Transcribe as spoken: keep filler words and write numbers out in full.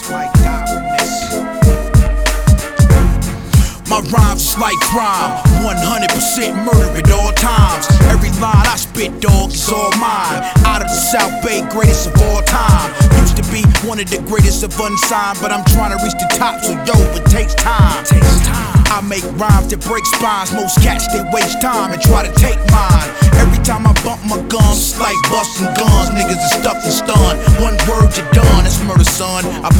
My rhymes is like crime, one hundred percent murder at all times. Every line I spit, dog, is all mine. Out of the South Bay, greatest of all time. Used to be one of the greatest of unsigned, but I'm trying to reach the top, so yo, it takes time. I make rhymes that break spines. Most cats, they waste time and try to take mine. Every time I bump my gums, it's like busting guns. Niggas are stuck and stunned. One word, you're done. It's murder, son. I